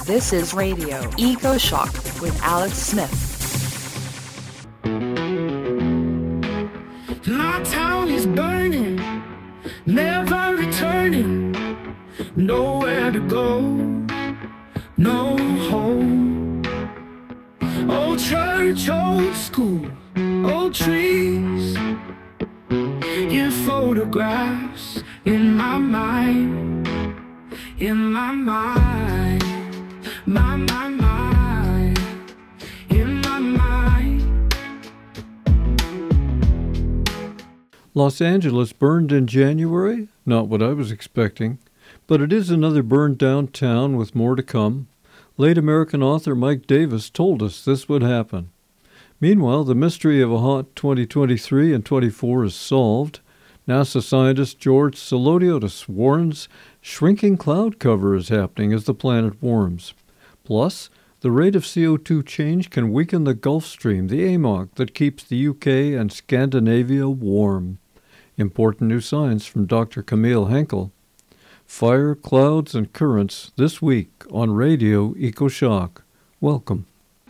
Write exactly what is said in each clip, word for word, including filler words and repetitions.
This is Radio Eco Shock with Alex Smith. My town is burning, never returning, nowhere to go, no home. Old church, old school, old trees, in photographs, in my mind, in my mind, my, my, mind, in my mind. Los Angeles burned in January? Not what I was expecting. But it is another burned down town with more to come. Late American author Mike Davis told us this would happen. Meanwhile, the mystery of a hot twenty twenty-three and twenty-four is solved. NASA scientist George Selotiotis warns shrinking cloud cover is happening as the planet warms. Plus, the rate of C O two change can weaken the Gulf Stream, the A M O C that keeps the U K and Scandinavia warm. Important new science from Doctor Camille Henkel. Fire, clouds, and currents this week on Radio EcoShock. Welcome.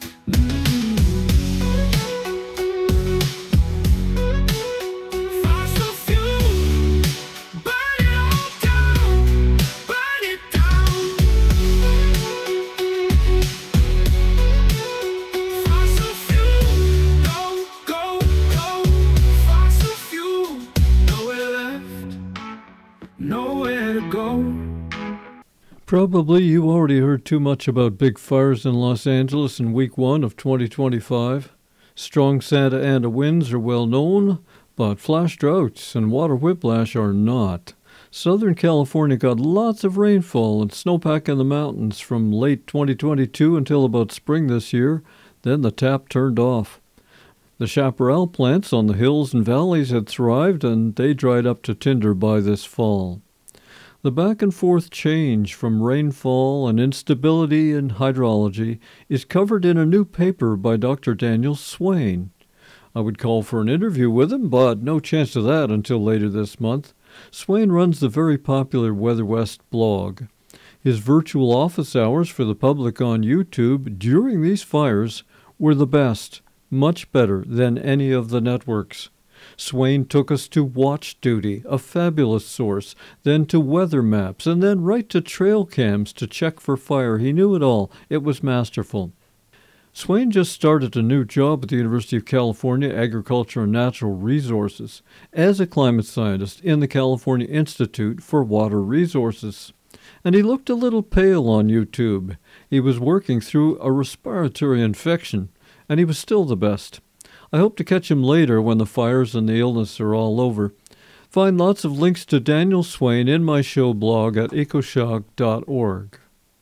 Probably you already heard too much about big fires in Los Angeles in week one of twenty twenty-five. Strong Santa Ana winds are well known, but flash droughts and water whiplash are not. Southern California got lots of rainfall and snowpack in the mountains from late twenty twenty-two until about spring this year. Then the tap turned off. The chaparral plants on the hills and valleys had thrived, and they dried up to tinder by this fall. The back-and-forth change from rainfall and instability in hydrology is covered in a new paper by Doctor Daniel Swain. I would call for an interview with him, but no chance of that until later this month. Swain runs the very popular Weather West blog. His virtual office hours for the public on YouTube during these fires were the best, much better than any of the networks. Swain took us to Watch Duty, a fabulous source, then to weather maps, and then right to trail cams to check for fire. He knew it all. It was masterful. Swain just started a new job at the University of California Agriculture and Natural Resources as a climate scientist in the California Institute for Water Resources. And he looked a little pale on YouTube. He was working through a respiratory infection, and he was still the best. I hope to catch him later when the fires and the illness are all over. Find lots of links to Daniel Swain in my show blog at ecoshock dot org.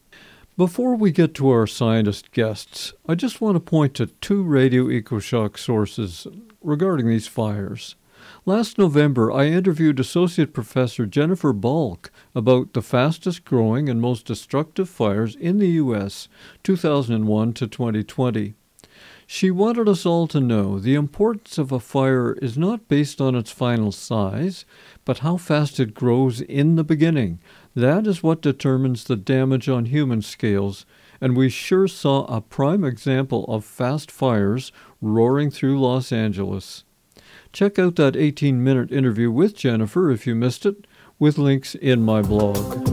Before we get to our scientist guests, I just want to point to two Radio EcoShock sources regarding these fires. Last November, I interviewed Associate Professor Jennifer Balk about the fastest growing and most destructive fires in the U S two thousand one to twenty twenty. She wanted us all to know the importance of a fire is not based on its final size, but how fast it grows in the beginning. That is what determines the damage on human scales, and we sure saw a prime example of fast fires roaring through Los Angeles. Check out that eighteen-minute interview with Jennifer if you missed it, with links in my blog.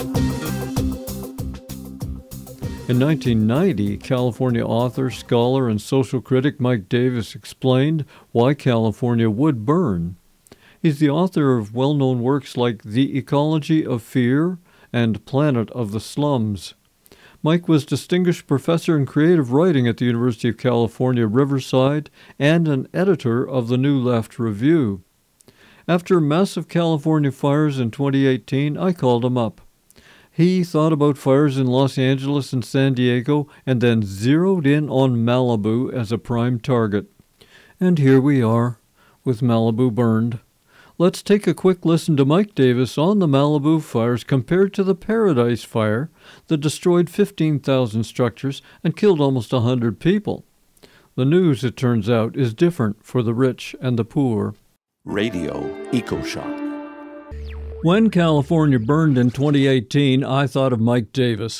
In nineteen ninety, California author, scholar, and social critic Mike Davis explained why California would burn. He's the author of well-known works like The Ecology of Fear and Planet of the Slums. Mike was Distinguished Professor in Creative Writing at the University of California, Riverside, and an editor of the New Left Review. After massive California fires in twenty eighteen, I called him up. He thought about fires in Los Angeles and San Diego and then zeroed in on Malibu as a prime target. And here we are, with Malibu burned. Let's take a quick listen to Mike Davis on the Malibu fires compared to the Paradise Fire that destroyed fifteen thousand structures and killed almost one hundred people. The news, it turns out, is different for the rich and the poor. Radio EcoShock. When California burned in twenty eighteen, I thought of Mike Davis.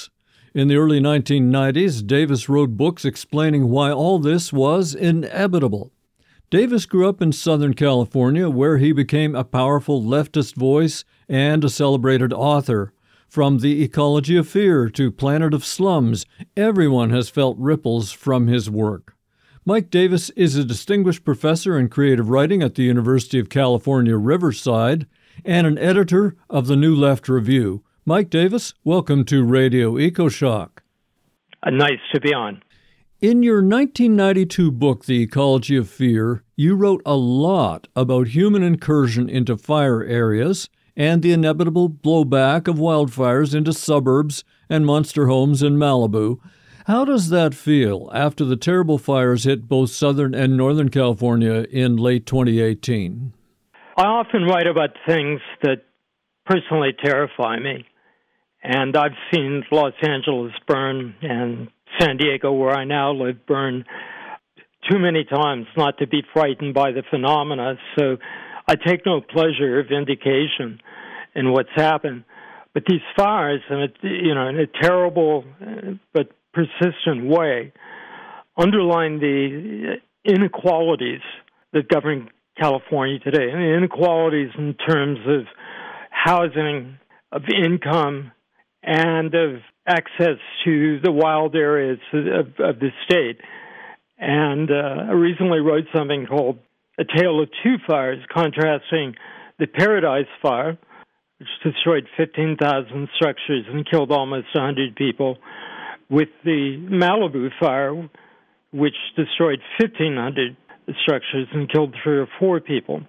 In the early nineteen nineties, Davis wrote books explaining why all this was inevitable. Davis grew up in Southern California, where he became a powerful leftist voice and a celebrated author. From The Ecology of Fear to Planet of Slums, everyone has felt ripples from his work. Mike Davis is a distinguished professor in creative writing at the University of California, Riverside, and an editor of the New Left Review. Mike Davis, welcome to Radio EcoShock. Uh, nice to be on. In your nineteen ninety-two book, The Ecology of Fear, you wrote a lot about human incursion into fire areas and the inevitable blowback of wildfires into suburbs and monster homes in Malibu. How does that feel after the terrible fires hit both Southern and Northern California in late twenty eighteen? I often write about things that personally terrify me. And I've seen Los Angeles burn and San Diego, where I now live, burn too many times not to be frightened by the phenomena. So I take no pleasure or vindication in what's happened. But these fires, in a, you know, in a terrible but persistent way, underline the inequalities that govern California today. And the inequalities in terms of housing, of income, and of access to the wild areas of, of the state. And uh, I recently wrote something called A Tale of Two Fires, contrasting the Paradise Fire, which destroyed fifteen thousand structures and killed almost one hundred people, with the Malibu Fire, which destroyed fifteen hundred structures and killed three or four people.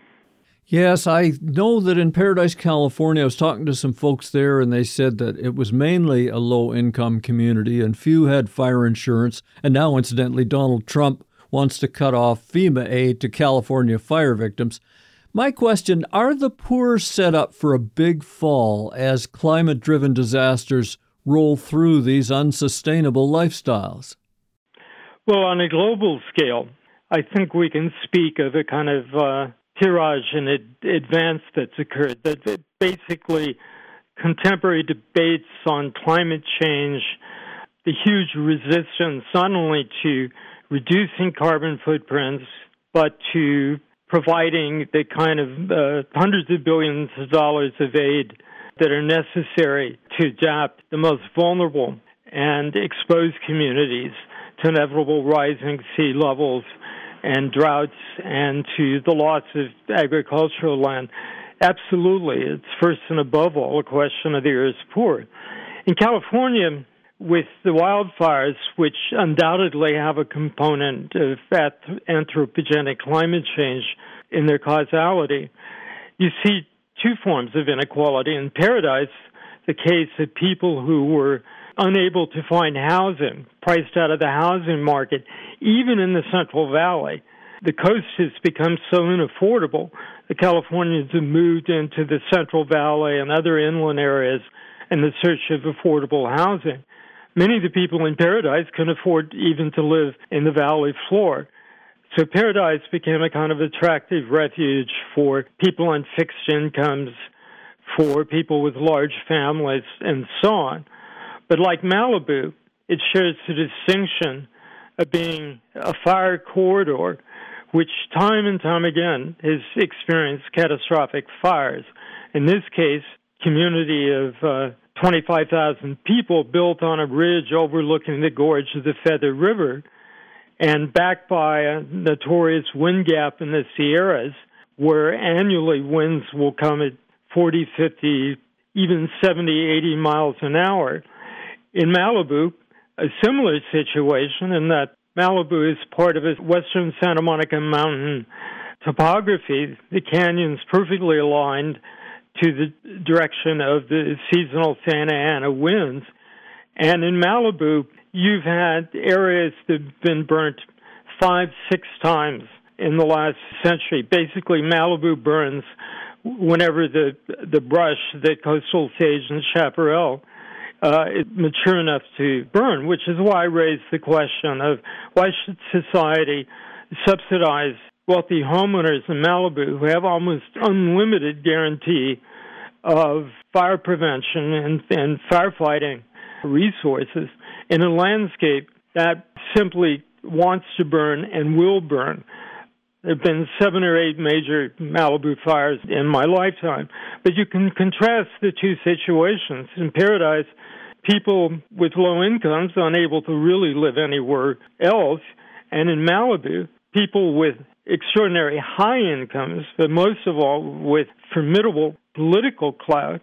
Yes, I know that in Paradise, California, I was talking to some folks there, and they said that it was mainly a low-income community, and few had fire insurance. And now, incidentally, Donald Trump wants to cut off FEMA aid to California fire victims. My question, are the poor set up for a big fall as climate-driven disasters roll through these unsustainable lifestyles? Well, on a global scale, I think we can speak of a kind of uh, tirage and ad- advance that's occurred. That, that basically contemporary debates on climate change, the huge resistance not only to reducing carbon footprints, but to providing the kind of uh, hundreds of billions of dollars of aid that are necessary to adapt the most vulnerable and exposed communities to inevitable rising sea levels and droughts and to the loss of agricultural land. Absolutely, it's first and above all a question of the earth's poor. In California, with the wildfires, which undoubtedly have a component of anthropogenic climate change in their causality, you see two forms of inequality. In Paradise, the case of people who were unable to find housing, priced out of the housing market, even in the Central Valley. The coast has become so unaffordable, the Californians have moved into the Central Valley and other inland areas in the search of affordable housing. Many of the people in Paradise can afford even to live in the valley floor. So Paradise became a kind of attractive refuge for people on fixed incomes, for people with large families, and so on. But like Malibu, it shares the distinction of being a fire corridor, which time and time again has experienced catastrophic fires. In this case, community of uh, twenty-five thousand people built on a ridge overlooking the gorge of the Feather River and backed by a notorious wind gap in the Sierras, where annually winds will come at forty, fifty, even seventy, eighty miles an hour. In Malibu, a similar situation in that Malibu is part of a western Santa Monica mountain topography. The canyon's perfectly aligned to the direction of the seasonal Santa Ana winds. And in Malibu, you've had areas that have been burnt five, six times in the last century. Basically, Malibu burns whenever the the brush, the coastal sage and chaparral, uh, is mature enough to burn, which is why I raised the question of why should society subsidize wealthy homeowners in Malibu who have almost unlimited guarantee of fire prevention and, and firefighting resources in a landscape that simply wants to burn and will burn. There have been seven or eight major Malibu fires in my lifetime. But you can contrast the two situations. In Paradise, people with low incomes unable to really live anywhere else. And in Malibu, people with extraordinary high incomes, but most of all with formidable political clout,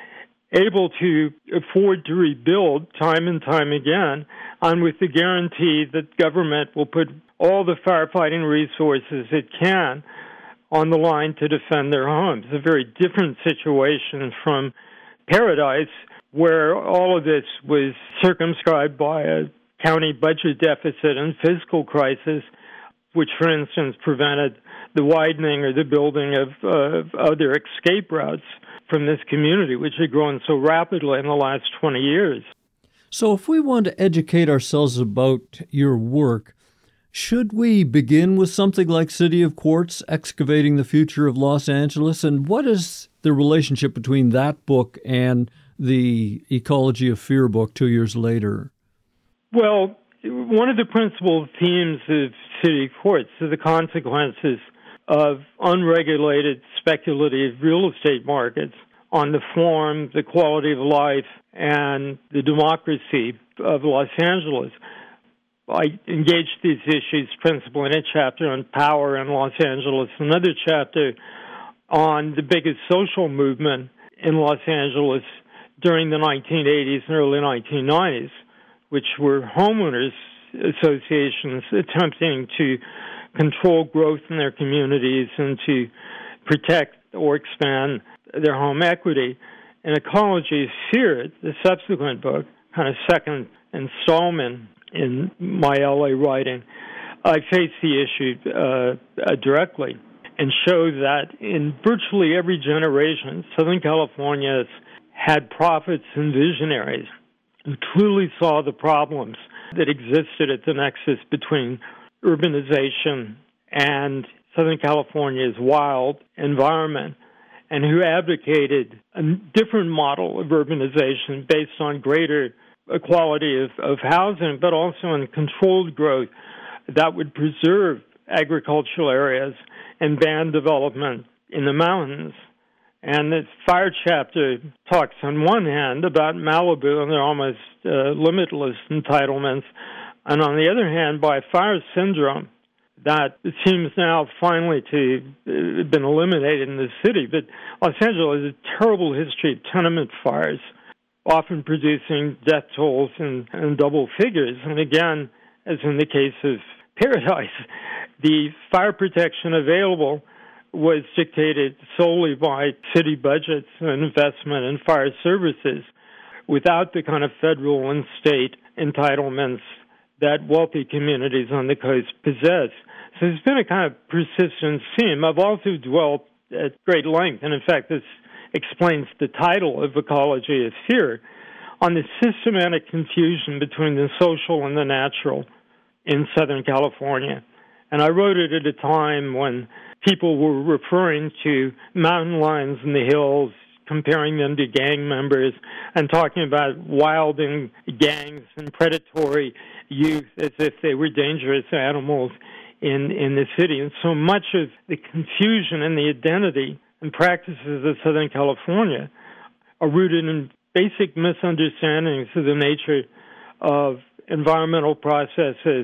able to afford to rebuild time and time again, and with the guarantee that government will put all the firefighting resources it can on the line to defend their homes. A very different situation from Paradise, where all of this was circumscribed by a county budget deficit and fiscal crisis, which, for instance, prevented the widening or the building of uh, other escape routes from this community, which had grown so rapidly in the last twenty years. So if we want to educate ourselves about your work, should we begin with something like City of Quartz, Excavating the Future of Los Angeles? And what is the relationship between that book and the Ecology of Fear book two years later? Well, one of the principal themes of City of Quartz are the consequences of unregulated speculative real estate markets on the form, the quality of life, and the democracy of Los Angeles. I engaged these issues principally in a chapter on power in Los Angeles, another chapter on the biggest social movement in Los Angeles during the nineteen eighties and early nineteen nineties, which were homeowners associations attempting to control growth in their communities and to protect or expand their home equity. And Ecology of Fear, the subsequent book, kind of second installment in my L A writing, I face the issue uh, uh, directly and show that in virtually every generation, Southern California has had prophets and visionaries who clearly saw the problems that existed at the nexus between urbanization and Southern California's wild environment, and who advocated a different model of urbanization based on greater equality of, of housing, but also in controlled growth that would preserve agricultural areas and ban development in the mountains. And the fire chapter talks on one hand about Malibu and their almost uh, limitless entitlements, and on the other hand by fire syndrome that seems now finally to have been eliminated in the city. But Los Angeles has a terrible history of tenement fires, often producing death tolls in, in double figures. And again, as in the case of Paradise, the fire protection available was dictated solely by city budgets and investment in fire services without the kind of federal and state entitlements that wealthy communities on the coast possess. So there's been a kind of persistent theme. I've also dwelt at great length, and in fact this explains the title of Ecology of Fear, on the systematic confusion between the social and the natural in Southern California. And I wrote it at a time when people were referring to mountain lions in the hills, comparing them to gang members, and talking about wilding gangs and predatory youth as if they were dangerous animals in, in the city. And so much of the confusion and the identity and practices of Southern California are rooted in basic misunderstandings of the nature of environmental processes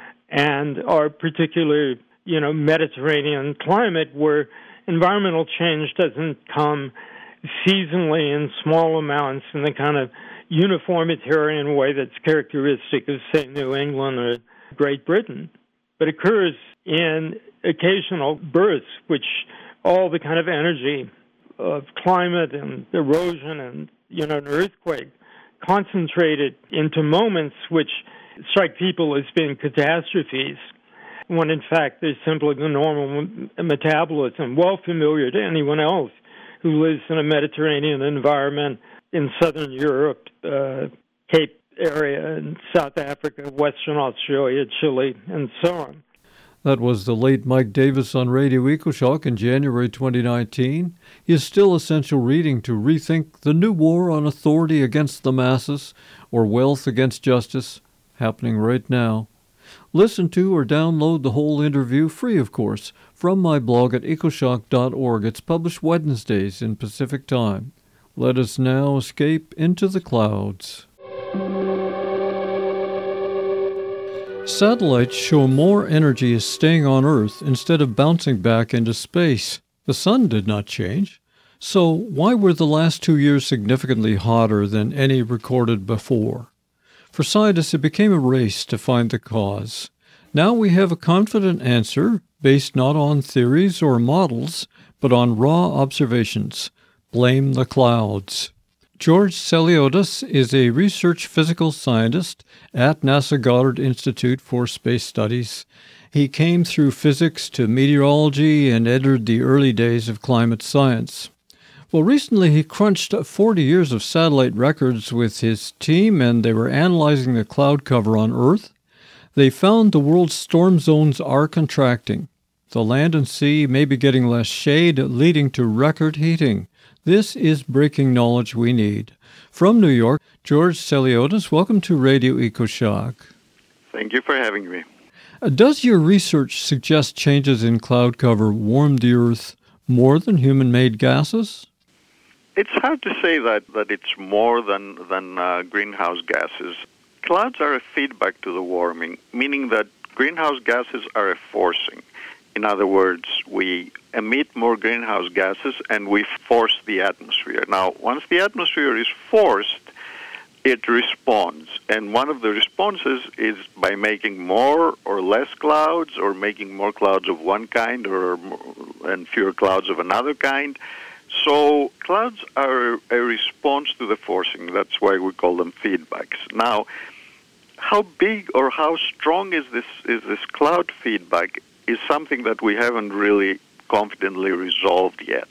and our particular, you know, Mediterranean climate, where environmental change doesn't come seasonally in small amounts in the kind of uniformitarian way that's characteristic of, say, New England or Great Britain, but occurs in occasional bursts, which all the kind of energy of climate and erosion and, you know, an earthquake concentrated into moments which strike people as being catastrophes, when in fact they're simply the normal metabolism, well familiar to anyone else who lives in a Mediterranean environment in southern Europe, uh, Cape area, in South Africa, Western Australia, Chile, and so on. That was the late Mike Davis on Radio EcoShock in January twenty nineteen. He is still essential reading to rethink the new war on authority against the masses, or wealth against justice, happening right now. Listen to or download the whole interview, free of course, from my blog at ecoshock dot org. It's published Wednesdays in Pacific Time. Let us now escape into the clouds. Satellites show more energy is staying on Earth instead of bouncing back into space. The sun did not change. So why were the last two years significantly hotter than any recorded before? For scientists, it became a race to find the cause. Now we have a confident answer based not on theories or models, but on raw observations. Blame the clouds. George Seliotis is a research physical scientist at NASA Goddard Institute for Space Studies. He came through physics to meteorology and entered the early days of climate science. Well, recently he crunched forty years of satellite records with his team, and they were analyzing the cloud cover on Earth. They found the world's storm zones are contracting. The land and sea may be getting less shade, leading to record heating. This is breaking knowledge we need. From New York, George Seliotis, welcome to Radio EcoShock. Thank you for having me. Uh, does your research suggest changes in cloud cover warm the Earth more than human-made gases? It's hard to say that, that it's more than, than uh, greenhouse gases. Clouds are a feedback to the warming, meaning that greenhouse gases are a forcing. In other words, we emit more greenhouse gases and we force the atmosphere. Now, once the atmosphere is forced, it responds. And one of the responses is by making more or less clouds, or making more clouds of one kind or and fewer clouds of another kind. So clouds are a response to the forcing. That's why we call them feedbacks. Now, how big or how strong is this is this cloud feedback is something that we haven't really confidently resolved yet.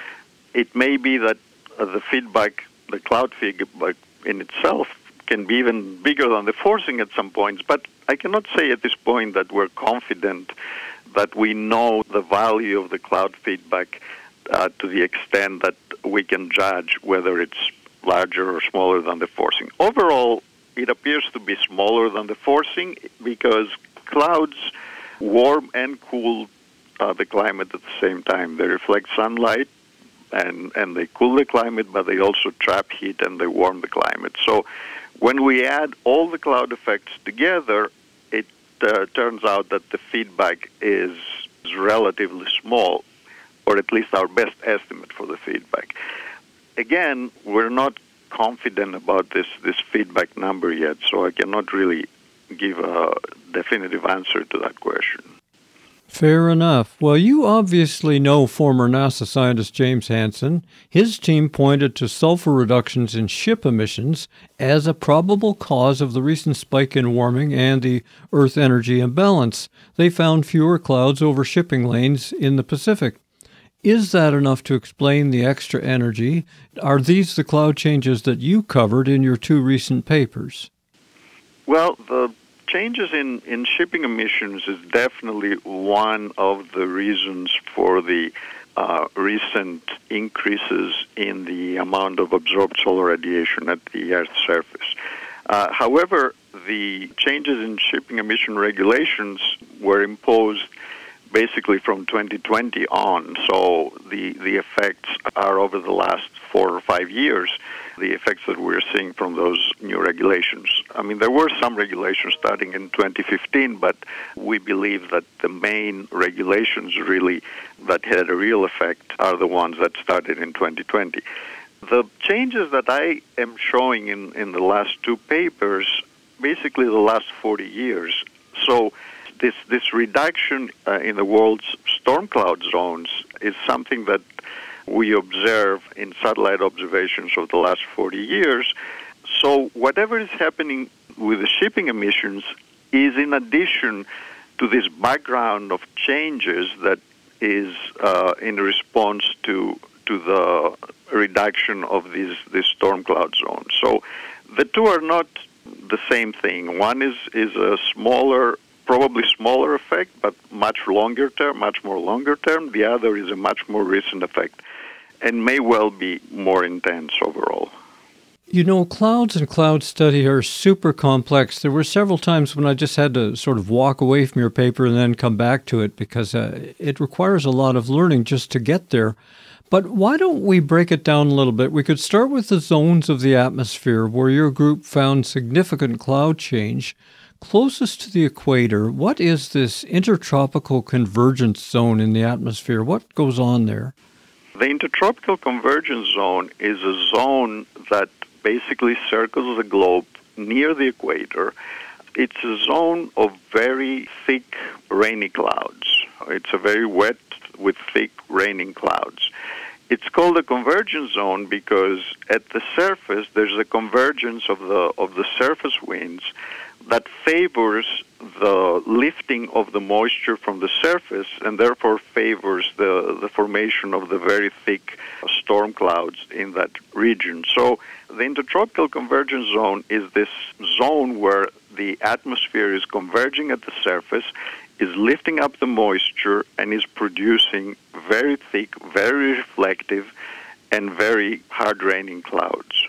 It may be that uh, the feedback, the cloud feedback in itself, can be even bigger than the forcing at some points, but I cannot say at this point that we're confident that we know the value of the cloud feedback uh, to the extent that we can judge whether it's larger or smaller than the forcing. Overall, it appears to be smaller than the forcing because clouds warm and cool uh, the climate at the same time. They reflect sunlight and, and they cool the climate, but they also trap heat and they warm the climate. So when we add all the cloud effects together, it uh, turns out that the feedback is, is relatively small, or at least our best estimate for the feedback. Again, we're not confident about this, this feedback number yet, so I cannot really give a definitive answer to that question. Fair enough. Well, you obviously know former NASA scientist James Hansen. His team pointed to sulfur reductions in ship emissions as a probable cause of the recent spike in warming and the Earth energy imbalance. They found fewer clouds over shipping lanes in the Pacific. Is that enough to explain the extra energy? Are these the cloud changes that you covered in your two recent papers? Well, the changes in, in shipping emissions is definitely one of the reasons for the uh, recent increases in the amount of absorbed solar radiation at the Earth's surface. Uh, however, the changes in shipping emission regulations were imposed basically from twenty twenty on, so the, the effects are over the last four or five years, the effects that we're seeing from those new regulations. I mean, there were some regulations starting in twenty fifteen, but we believe that the main regulations really that had a real effect are the ones that started in twenty twenty. The changes that I am showing in, in the last two papers, basically the last forty years, so This this reduction uh, in the world's storm cloud zones is something that we observe in satellite observations of the last forty years. So whatever is happening with the shipping emissions is in addition to this background of changes that is uh, in response to to the reduction of these, these storm cloud zones. So the two are not the same thing. One is, is a smaller probably smaller effect, but much longer term, much more longer term. The other is a much more recent effect and may well be more intense overall. You know, clouds and cloud study are super complex. There were several times when I just had to sort of walk away from your paper and then come back to it because uh, it requires a lot of learning just to get there. But why don't we break it down a little bit? We could start with the zones of the atmosphere where your group found significant cloud change. Closest to the equator, what is this intertropical convergence zone in the atmosphere? What goes on there? The intertropical convergence zone is a zone that basically circles the globe near the equator. It's a zone of very thick rainy clouds. It's a very wet with thick raining clouds. It's called a convergence zone because at the surface there's a convergence of the of the surface winds that favors the lifting of the moisture from the surface and therefore favors the, the formation of the very thick storm clouds in that region. So the intertropical convergence zone is this zone where the atmosphere is converging at the surface, is lifting up the moisture, and is producing very thick, very reflective, and very hard-raining clouds.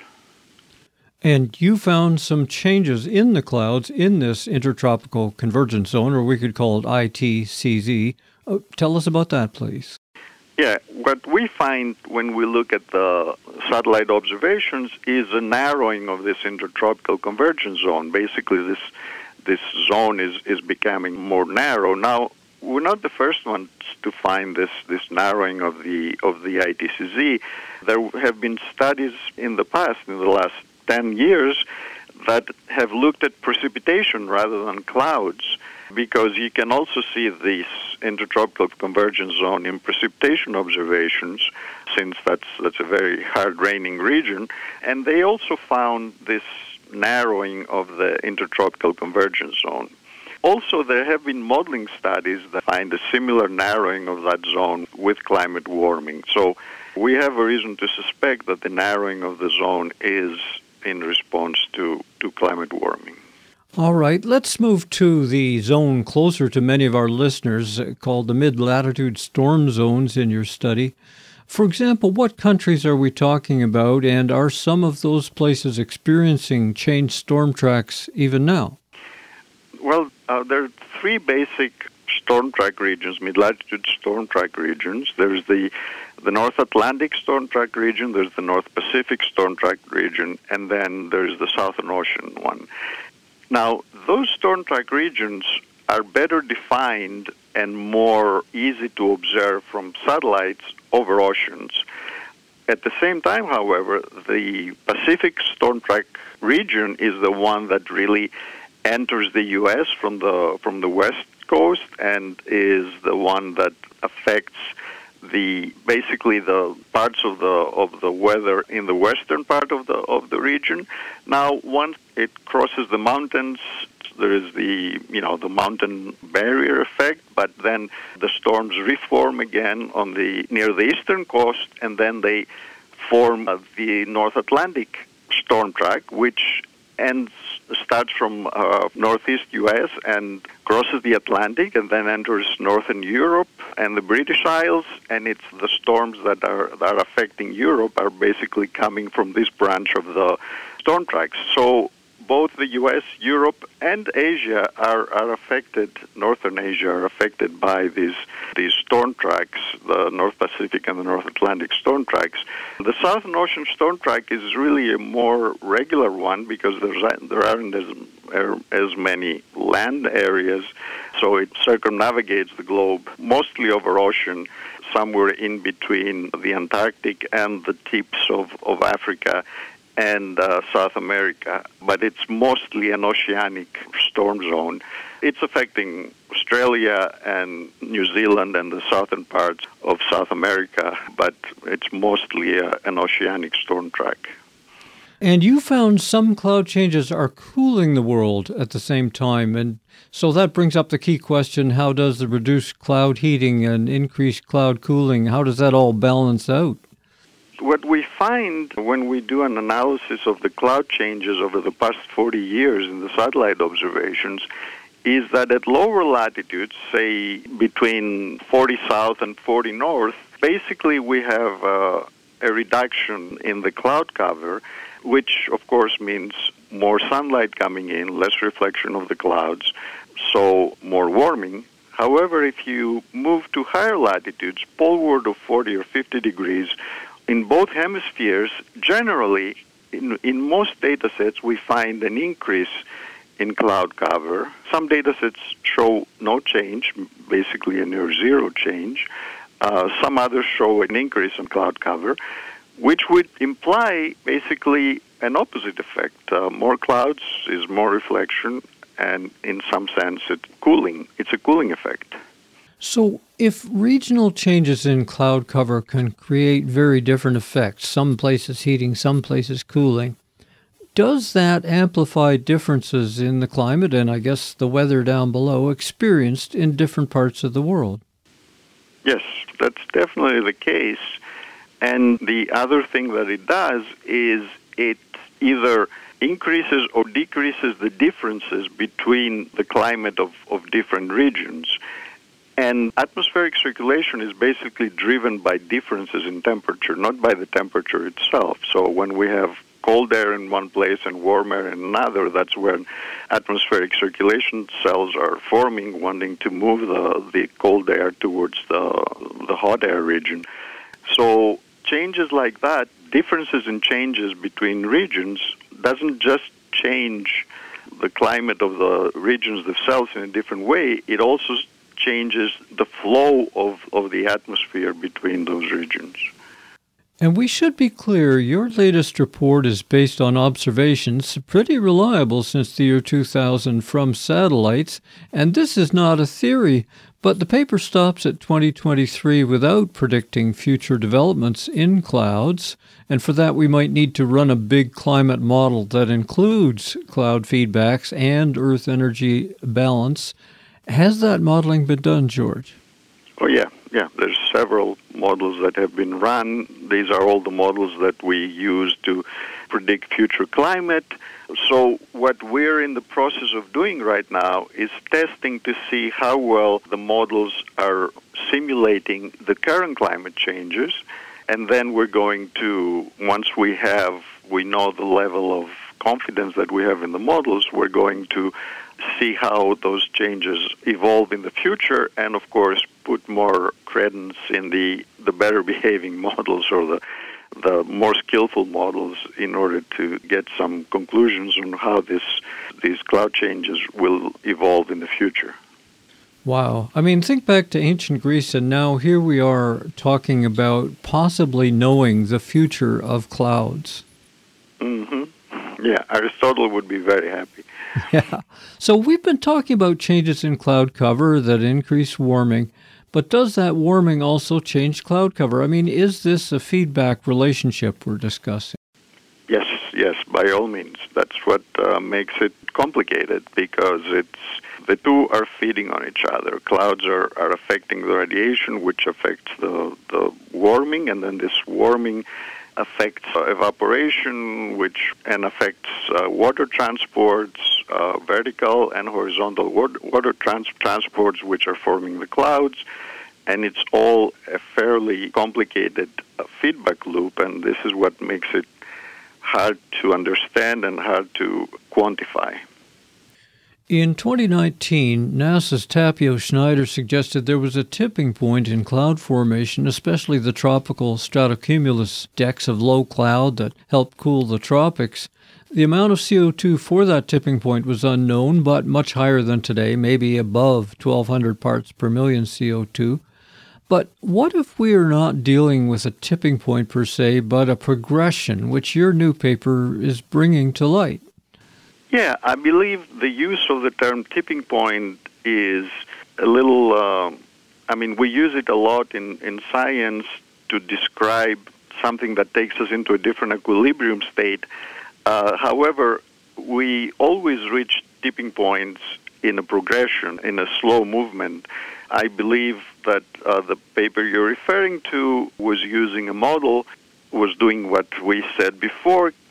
And you found some changes in the clouds in this intertropical convergence zone, or we could call it I T C Z. Oh, tell us about that, please. Yeah, what we find when we look at the satellite observations is a narrowing of this intertropical convergence zone. Basically, this this zone is, is becoming more narrow. Now, we're not the first ones to find this, this narrowing of the of the I T C Z. There have been studies in the past, in the last ten years, that have looked at precipitation rather than clouds, because you can also see this intertropical convergence zone in precipitation observations, since that's that's a very hard raining region. And they also found this narrowing of the intertropical convergence zone. Also, there have been modeling studies that find a similar narrowing of that zone with climate warming. So we have a reason to suspect that the narrowing of the zone is in response to, to climate warming. All right, let's move to the zone closer to many of our listeners, uh, called the mid-latitude storm zones in your study. For example, what countries are we talking about, and are some of those places experiencing changed storm tracks even now? Well, uh, there are three basic storm track regions, mid-latitude storm track regions. There's the the North Atlantic storm track region, there's the North Pacific storm track region, and then there's the Southern Ocean one. Now, those storm track regions are better defined and more easy to observe from satellites over oceans. At the same time, however, the Pacific storm track region is the one that really enters the U S from the from the west coast and is the one that affects the basically the parts of the of the weather in the western part of the of the region. Now, once it crosses the mountains, there is the you know the mountain barrier effect, but then the storms reform again on the near the eastern coast, and then they form uh, the North Atlantic storm track, which ends starts from uh, northeast U S and crosses the Atlantic and then enters northern Europe and the British Isles, and it's the storms that are that are affecting Europe are basically coming from this branch of the storm tracks. So both the U S, Europe, and Asia are, are affected, northern Asia are affected by these these storm tracks, the North Pacific and the North Atlantic storm tracks. The Southern Ocean storm track is really a more regular one because there's, there aren't as, as many land areas, so it circumnavigates the globe mostly over ocean, somewhere in between the Antarctic and the tips of, of Africa and uh, South America, but it's mostly an oceanic storm zone. It's affecting Australia and New Zealand and the southern parts of South America, but it's mostly a, an oceanic storm track. And you found some cloud changes are cooling the world at the same time, and so that brings up the key question: how does the reduced cloud heating and increased cloud cooling, how does that all balance out? What we find when we do an analysis of the cloud changes over the past forty years in the satellite observations is that at lower latitudes, say between forty south and forty north, basically we have uh, a reduction in the cloud cover, which of course means more sunlight coming in, less reflection of the clouds, so more warming. However, if you move to higher latitudes, poleward of forty or fifty degrees, in both hemispheres, generally, in, in most data sets, we find an increase in cloud cover. Some data sets show no change, basically a near zero change. Uh, some others show an increase in cloud cover, which would imply basically an opposite effect. Uh, more clouds is more reflection, and in some sense, it's cooling. It's a cooling effect. So if regional changes in cloud cover can create very different effects, some places heating, some places cooling, does that amplify differences in the climate and I guess the weather down below experienced in different parts of the world? Yes, that's definitely the case. And the other thing that it does is it either increases or decreases the differences between the climate of, of different regions. And atmospheric circulation is basically driven by differences in temperature, not by the temperature itself. So when we have cold air in one place and warm air in another, that's when atmospheric circulation cells are forming, wanting to move the, the cold air towards the, the hot air region. So changes like that, differences in changes between regions, doesn't just change the climate of the regions themselves in a different way, it also changes the flow of, of the atmosphere between those regions. And we should be clear, your latest report is based on observations pretty reliable since the year two thousand from satellites, and this is not a theory, but the paper stops at twenty twenty-three without predicting future developments in clouds, and for that we might need to run a big climate model that includes cloud feedbacks and Earth energy balance. Has that modeling been done, George? Oh, yeah. Yeah, there's several models that have been run. These are all the models that we use to predict future climate. So what we're in the process of doing right now is testing to see how well the models are simulating the current climate changes. And then we're going to, once we have, we know the level of confidence that we have in the models, we're going to see how those changes evolve in the future, and of course put more credence in the, the better behaving models or the the more skillful models in order to get some conclusions on how this these cloud changes will evolve in the future. Wow. I mean, think back to ancient Greece, and now here we are talking about possibly knowing the future of clouds. Mm-hmm. Yeah, Aristotle would be very happy. Yeah. So we've been talking about changes in cloud cover that increase warming, but does that warming also change cloud cover? I mean, is this a feedback relationship we're discussing? Yes, yes, by all means. That's what uh, makes it complicated, because it's the two are feeding on each other. Clouds are, are affecting the radiation, which affects the, the warming, and then this warming affects uh, evaporation, which and affects uh, water transports, uh, vertical and horizontal water, water trans- transports, which are forming the clouds. And it's all a fairly complicated uh, feedback loop, and this is what makes it hard to understand and hard to quantify. In twenty nineteen, NASA's Tapio Schneider suggested there was a tipping point in cloud formation, especially the tropical stratocumulus decks of low cloud that help cool the tropics. The amount of C O two for that tipping point was unknown, but much higher than today, maybe above twelve hundred parts per million C O two. But what if we are not dealing with a tipping point per se, but a progression, which your new paper is bringing to light? Yeah, I believe the use of the term tipping point is a little, uh, I mean, we use it a lot in, in science to describe something that takes us into a different equilibrium state. Uh, however, we always reach tipping points in a progression, in a slow movement. I believe that uh, the paper you're referring to was using a model, was doing what we said before,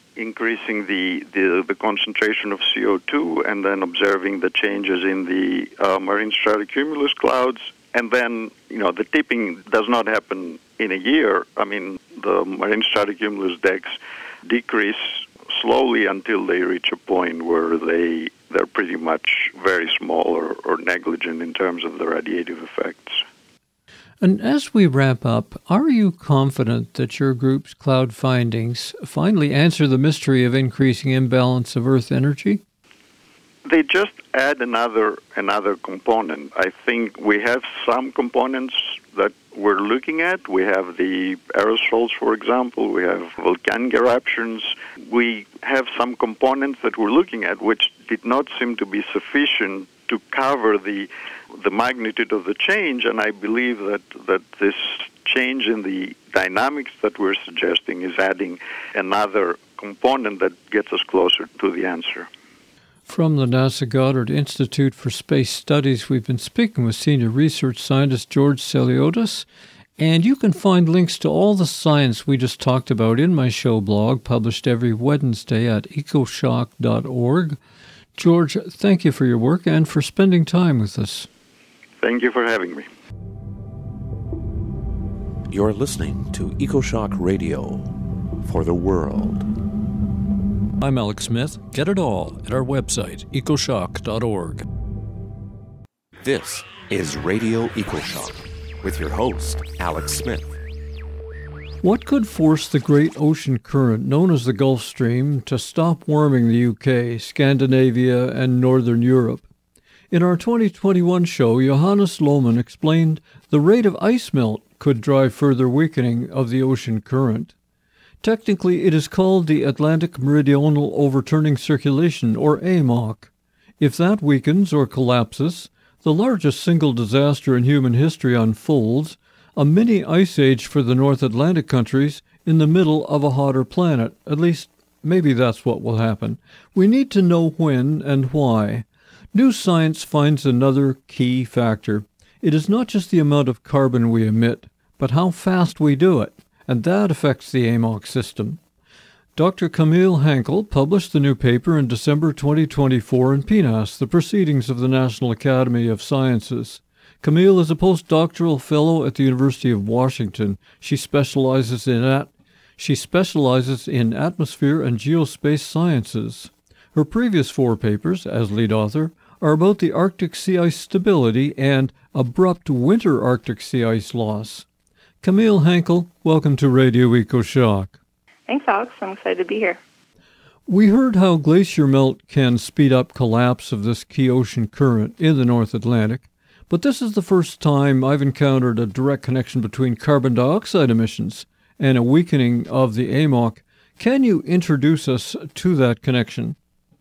increasing the, the, the concentration of C O two and then observing the changes in the uh, marine stratocumulus clouds. And then, you know, the tipping does not happen in a year. I mean, the marine stratocumulus decks decrease slowly until they reach a point where they, they're pretty much very small or, or negligent in terms of the radiative effects. And as we wrap up, are you confident that your group's cloud findings finally answer the mystery of increasing imbalance of Earth energy? They just add another another component. I think we have some components that we're looking at. We have the aerosols, for example. We have volcanic eruptions. We have some components that we're looking at which did not seem to be sufficient to cover the the magnitude of the change, and I believe that, that this change in the dynamics that we're suggesting is adding another component that gets us closer to the answer. From the NASA Goddard Institute for Space Studies, we've been speaking with senior research scientist George Seliotis, and you can find links to all the science we just talked about in my show blog, published every Wednesday at ecoshock dot org. George, thank you for your work and for spending time with us. Thank you for having me. You're listening to EcoShock Radio for the world. I'm Alex Smith. Get it all at our website, ecoshock dot org. This is Radio EcoShock with your host, Alex Smith. What could force the great ocean current known as the Gulf Stream to stop warming the U K, Scandinavia, and Northern Europe? In our twenty twenty-one show, Johannes Lohmann explained the rate of ice melt could drive further weakening of the ocean current. Technically, it is called the Atlantic Meridional Overturning Circulation, or A M O C. If that weakens or collapses, the largest single disaster in human history unfolds, a mini ice age for the North Atlantic countries in the middle of a hotter planet. At least, maybe that's what will happen. We need to know when and why. New science finds another key factor. It is not just the amount of carbon we emit, but how fast we do it, and that affects the A M O C system. Doctor Camille Hankel published the new paper in December twenty twenty-four in P N A S, the Proceedings of the National Academy of Sciences. Camille is a postdoctoral fellow at the University of Washington. She specializes in at she specializes in atmosphere and geospace sciences. Her previous four papers, as lead author, are about the Arctic sea ice stability and abrupt winter Arctic sea ice loss. Camille Hankel, welcome to Radio EcoShock. Thanks, Alex. I'm excited to be here. We heard how glacier melt can speed up collapse of this key ocean current in the North Atlantic, but this is the first time I've encountered a direct connection between carbon dioxide emissions and a weakening of the A M O C. Can you introduce us to that connection?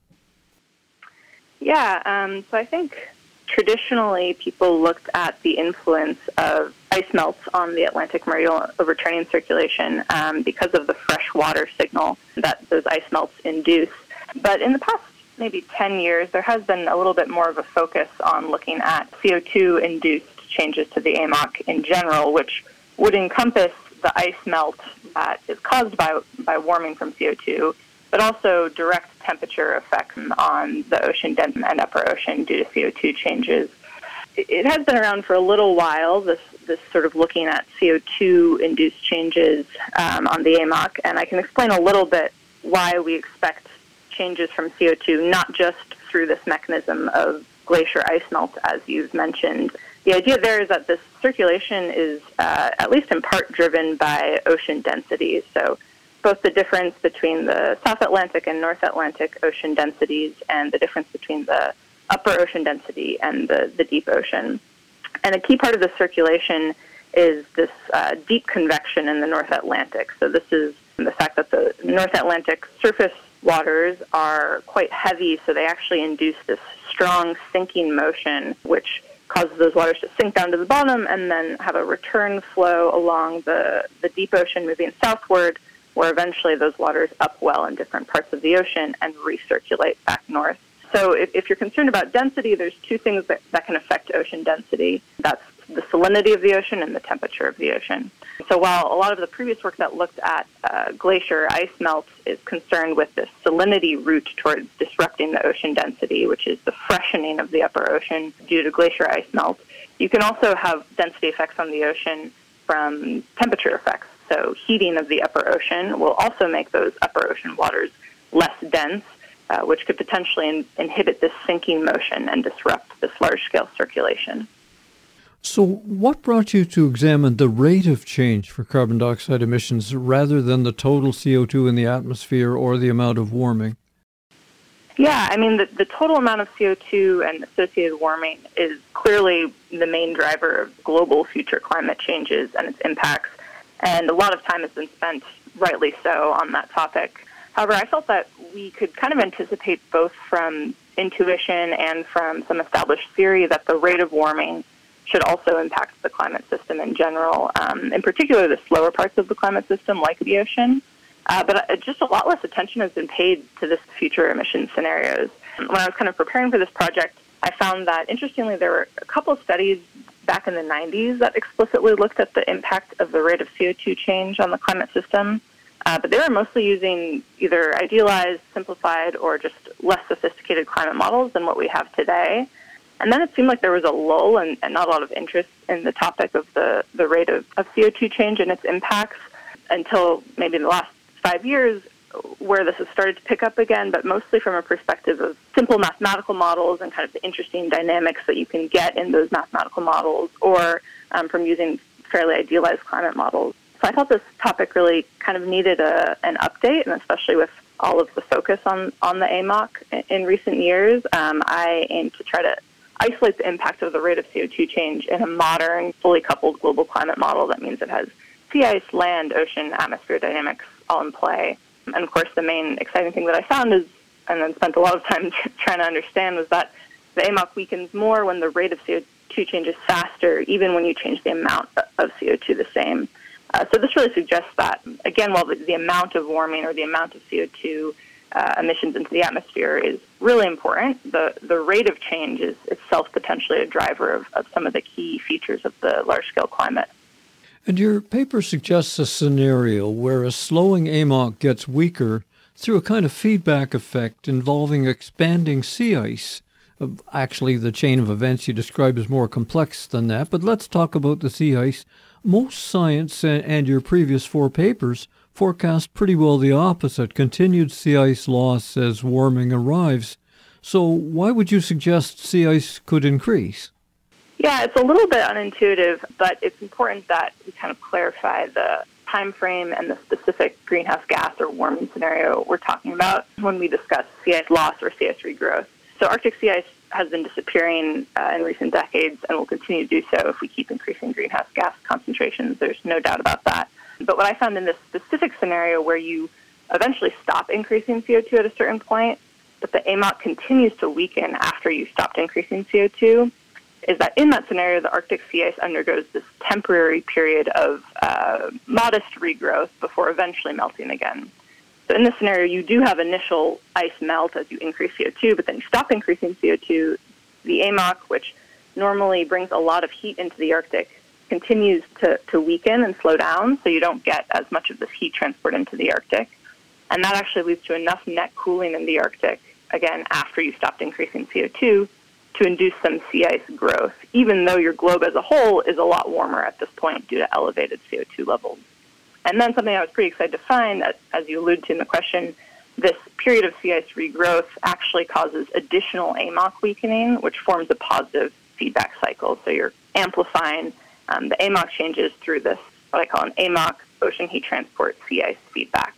Yeah, um, so I think traditionally people looked at the influence of ice melts on the Atlantic meridional overturning circulation um, because of the freshwater signal that those ice melts induce. But in the past maybe ten years, there has been a little bit more of a focus on looking at C O two-induced changes to the A M O C in general, which would encompass the ice melt that is caused by, by warming from C O two, but also direct temperature effects on the ocean depth and upper ocean due to C O two changes. It has been around for a little while, this this sort of looking at C O two-induced changes um, on the A M O C, and I can explain a little bit why we expect changes from C O two, not just through this mechanism of glacier ice melt, as you've mentioned. The idea there is that this circulation is uh, at least in part driven by ocean densities, so both the difference between the South Atlantic and North Atlantic ocean densities and the difference between the upper ocean density and the, the deep ocean. And a key part of the circulation is this uh, deep convection in the North Atlantic. So this is the fact that the North Atlantic surface waters are quite heavy, so they actually induce this strong sinking motion, which causes those waters to sink down to the bottom and then have a return flow along the, the deep ocean moving southward, where eventually those waters upwell in different parts of the ocean and recirculate back north. So if, if you're concerned about density, there's two things that, that can affect ocean density. That's the salinity of the ocean and the temperature of the ocean. So while a lot of the previous work that looked at uh, glacier ice melt is concerned with the salinity route towards disrupting the ocean density, which is the freshening of the upper ocean due to glacier ice melt, you can also have density effects on the ocean from temperature effects. So heating of the upper ocean will also make those upper ocean waters less dense, uh, which could potentially in- inhibit this sinking motion and disrupt this large-scale circulation. So what brought you to examine the rate of change for carbon dioxide emissions rather than the total C O two in the atmosphere or the amount of warming? Yeah, I mean, the, the total amount of C O two and associated warming is clearly the main driver of global future climate changes and its impacts, and a lot of time has been spent, rightly so, on that topic. However, I felt that we could kind of anticipate both from intuition and from some established theory that the rate of warming should also impact the climate system in general, um, in particular the slower parts of the climate system, like the ocean. Uh, but uh, just a lot less attention has been paid to this future emission scenarios. When I was kind of preparing for this project, I found that, interestingly, there were a couple of studies back in the nineties that explicitly looked at the impact of the rate of C O two change on the climate system. Uh, but they were mostly using either idealized, simplified, or just less sophisticated climate models than what we have today. And then it seemed like there was a lull and, and not a lot of interest in the topic of the, the rate of, of C O two change and its impacts until maybe in the last five years, where this has started to pick up again, but mostly from a perspective of simple mathematical models and kind of the interesting dynamics that you can get in those mathematical models, or um, from using fairly idealized climate models. So I thought this topic really kind of needed a, an update, and especially with all of the focus on, on the A M O C in, in recent years, um, I aim to try to isolate the impact of the rate of C O two change in a modern, fully coupled global climate model. That means it has sea ice, land, ocean, atmosphere dynamics all in play. And of course, the main exciting thing that I found is, and then spent a lot of time trying to understand, was that the A M O C weakens more when the rate of C O two changes faster, even when you change the amount of C O two the same. Uh, so this really suggests that, again, while the, the amount of warming or the amount of C O two uh, emissions into the atmosphere is really important, the, the rate of change is itself potentially a driver of, of some of the key features of the large-scale climate. And your paper suggests a scenario where a slowing A M O C gets weaker through a kind of feedback effect involving expanding sea ice. Actually, the chain of events you describe is more complex than that, but let's talk about the sea ice. Most science and your previous four papers forecast pretty well the opposite, continued sea ice loss as warming arrives. So why would you suggest sea ice could increase? Yeah, it's a little bit unintuitive, but it's important that we kind of clarify the time frame and the specific greenhouse gas or warming scenario we're talking about when we discuss sea ice loss or sea ice regrowth. So Arctic sea ice has been disappearing uh, in recent decades and will continue to do so if we keep increasing greenhouse gas concentrations. There's no doubt about that. But what I found in this specific scenario where you eventually stop increasing C O two at a certain point, but the A M O C continues to weaken after you stopped increasing C O two, is that in that scenario, the Arctic sea ice undergoes this temporary period of uh, modest regrowth before eventually melting again. So in this scenario, you do have initial ice melt as you increase C O two, but then you stop increasing C O two. The A M O C, which normally brings a lot of heat into the Arctic, continues to, to weaken and slow down, so you don't get as much of this heat transport into the Arctic. And that actually leads to enough net cooling in the Arctic, again, after you stopped increasing C O two, to induce some sea ice growth, even though your globe as a whole is a lot warmer at this point due to elevated C O two levels. And then something I was pretty excited to find, that, as you alluded to in the question, this period of sea ice regrowth actually causes additional A M O C weakening, which forms a positive feedback cycle. So you're amplifying um, the A M O C changes through this, what I call an A M O C ocean heat transport sea ice feedback.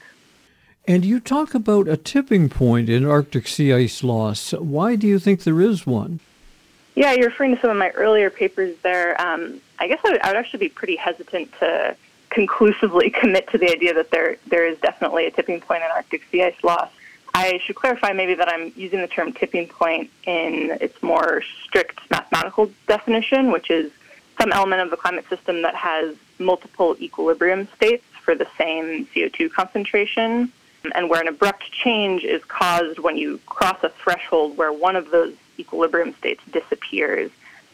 And you talk about a tipping point in Arctic sea ice loss. Why do you think there is one? Yeah, you're referring to some of my earlier papers there. Um, I guess I would, I would actually be pretty hesitant to conclusively commit to the idea that there there is definitely a tipping point in Arctic sea ice loss. I should clarify maybe that I'm using the term tipping point in its more strict mathematical definition, which is some element of the climate system that has multiple equilibrium states for the same C O two concentration, and where an abrupt change is caused when you cross a threshold where one of those equilibrium states disappears.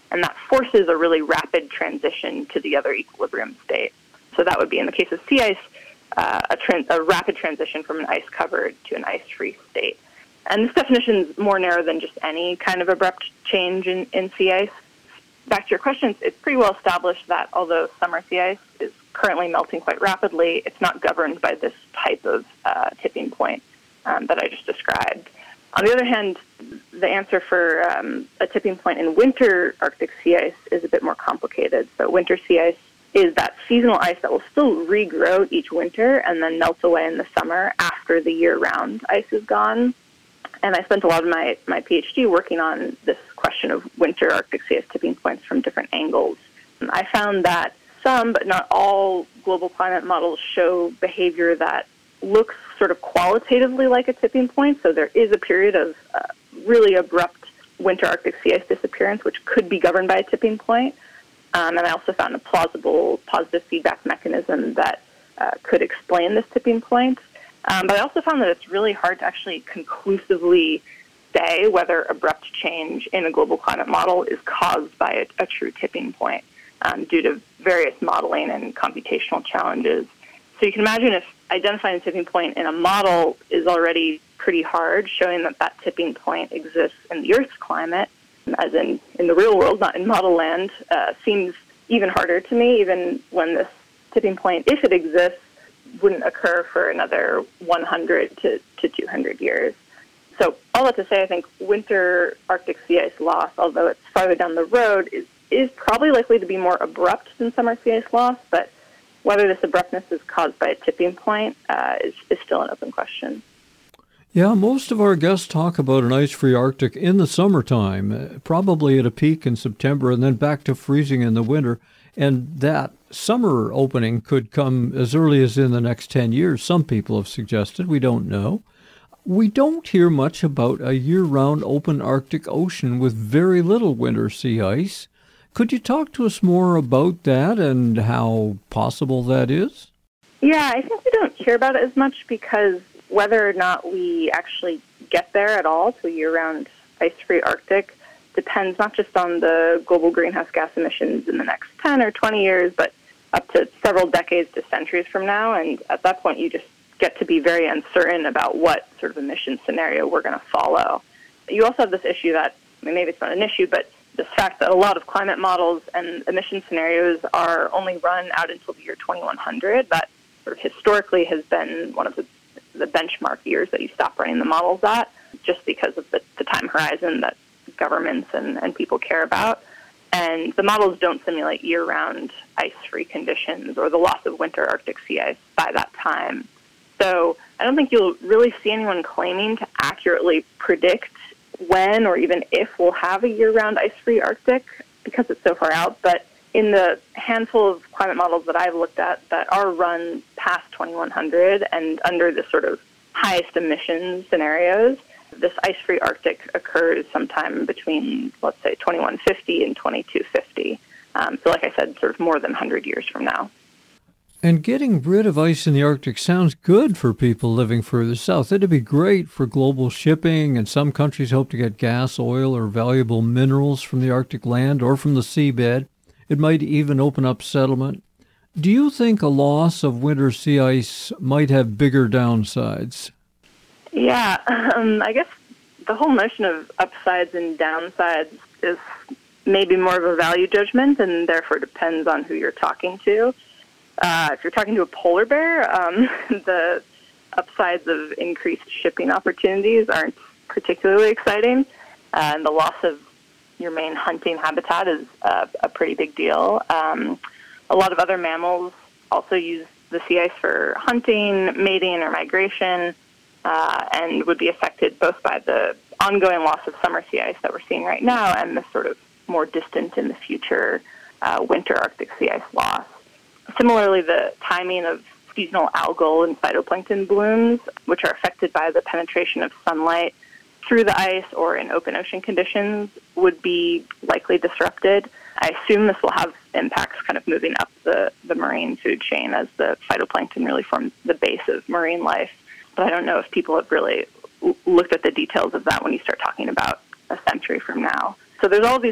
and that forces a really rapid transition to the other equilibrium state. So that would be, in the case of sea ice, uh, a, trans- a rapid transition from an ice-covered to an ice-free state. And this definition is more narrow than just any kind of abrupt change in, in sea ice. Back to your questions, it's pretty well established that although summer sea ice is currently melting quite rapidly, it's not governed by this type of uh, tipping point um, that I just described. On the other hand, the answer for um, a tipping point in winter Arctic sea ice is a bit more complicated. So winter sea ice is that seasonal ice that will still regrow each winter and then melt away in the summer after the year-round ice is gone. And I spent a lot of my, my PhD working on this question of winter Arctic sea ice tipping points from different angles. And I found that some, but not all, global climate models show behavior that looks sort of qualitatively like a tipping point. So there is a period of uh, really abrupt winter Arctic sea ice disappearance, which could be governed by a tipping point. Um, and I also found a plausible positive feedback mechanism that uh, could explain this tipping point. Um, but I also found that it's really hard to actually conclusively say whether abrupt change in a global climate model is caused by a, a true tipping point um, due to various modeling and computational challenges. So you can imagine if identifying a tipping point in a model is already pretty hard, showing that that tipping point exists in the Earth's climate, as in in the real world, not in model land, uh, seems even harder to me, even when this tipping point, if it exists, wouldn't occur for another one hundred to two hundred years. So all that to say, I think winter Arctic sea ice loss, although it's farther down the road, is, is probably likely to be more abrupt than summer sea ice loss, but whether this abruptness is caused by a tipping point uh, is, is still an open question. Yeah, most of our guests talk about an ice-free Arctic in the summertime, probably at a peak in September and then back to freezing in the winter. And that summer opening could come as early as in the next ten years. Some people have suggested. We don't know. We don't hear much about a year-round open Arctic Ocean with very little winter sea ice. Could you talk to us more about that and how possible that is? Yeah, I think we don't hear about it as much because whether or not we actually get there at all to a year-round ice-free Arctic depends not just on the global greenhouse gas emissions in the next ten or twenty years, but up to several decades to centuries from now. And at that point, you just get to be very uncertain about what sort of emission scenario we're going to follow. You also have this issue that, I mean, maybe it's not an issue, but the fact that a lot of climate models and emission scenarios are only run out until the year twenty-one hundred. That sort of historically has been one of the, the benchmark years that you stop running the models at, just because of the, the time horizon that governments and, and people care about. And the models don't simulate year-round ice-free conditions or the loss of winter Arctic sea ice by that time. So I don't think you'll really see anyone claiming to accurately predict when or even if we'll have a year-round ice-free Arctic because it's so far out. But in the handful of climate models that I've looked at that are run past twenty-one hundred and under the sort of highest emissions scenarios, this ice-free Arctic occurs sometime between, let's say, twenty-one fifty and twenty-two fifty. Um, so like I said, sort of more than one hundred years from now. And getting rid of ice in the Arctic sounds good for people living further south. It'd be great for global shipping, and some countries hope to get gas, oil, or valuable minerals from the Arctic land or from the seabed. It might even open up settlement. Do you think a loss of winter sea ice might have bigger downsides? Yeah, um, I guess the whole notion of upsides and downsides is maybe more of a value judgment and therefore depends on who you're talking to. Uh, if you're talking to a polar bear, um, the upsides of increased shipping opportunities aren't particularly exciting, uh, and the loss of your main hunting habitat is uh, a pretty big deal. Um, a lot of other mammals also use the sea ice for hunting, mating, or migration, uh, and would be affected both by the ongoing loss of summer sea ice that we're seeing right now and the sort of more distant in the future uh, winter Arctic sea ice loss. Similarly, the timing of seasonal algal and phytoplankton blooms, which are affected by the penetration of sunlight through the ice or in open ocean conditions, would be likely disrupted. I assume this will have impacts kind of moving up the, the marine food chain as the phytoplankton really forms the base of marine life. But I don't know if people have really looked at the details of that when you start talking about a century from now. So there's all these sort of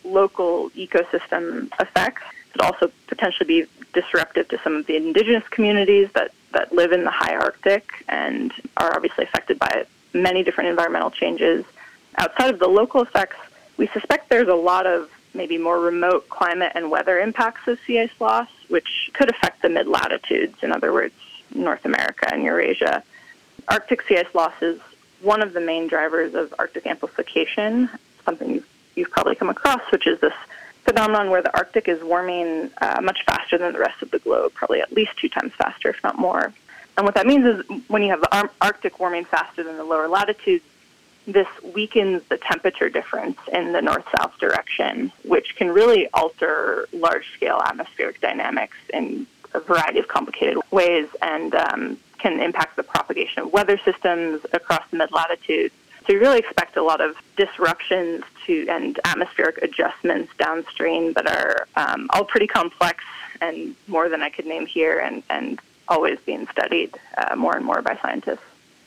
local ecosystem effects. It could also potentially be disruptive to some of the indigenous communities that, that live in the high Arctic and are obviously affected by many different environmental changes. Outside of the local effects, we suspect there's a lot of maybe more remote climate and weather impacts of sea ice loss, which could affect the mid-latitudes, in other words, North America and Eurasia. Arctic sea ice loss is one of the main drivers of Arctic amplification, something you've, you've probably come across, which is this phenomenon where the Arctic is warming uh, much faster than the rest of the globe, probably at least two times faster, if not more. And what that means is when you have the Ar- Arctic warming faster than the lower latitudes, this weakens the temperature difference in the north-south direction, which can really alter large-scale atmospheric dynamics in a variety of complicated ways and um, can impact the propagation of weather systems across the mid-latitudes. So you really expect a lot of disruptions to and atmospheric adjustments downstream that are um, all pretty complex and more than I could name here and, and always being studied uh, more and more by scientists.